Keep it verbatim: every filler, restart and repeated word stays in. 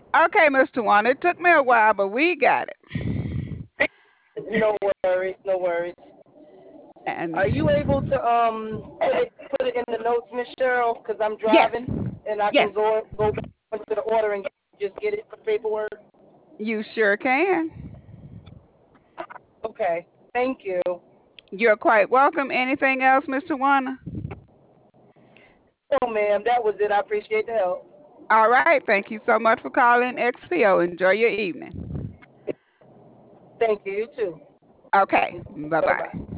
Okay, Mister One. It took me a while, but we got it. No worries, no worries. Are you able And to um put it put it in the notes, Miss Cheryl? Because I'm yes, driving and I can yes, go go back into the order and just get it for paperwork. you sure can. Okay, thank you. You're quite welcome. Anything else, Mister One? Oh, ma'am, that was it. I appreciate the help. All right. Thank you so much for calling X P O. Enjoy your evening. Thank you. You too. Okay. Bye Bye bye. bye.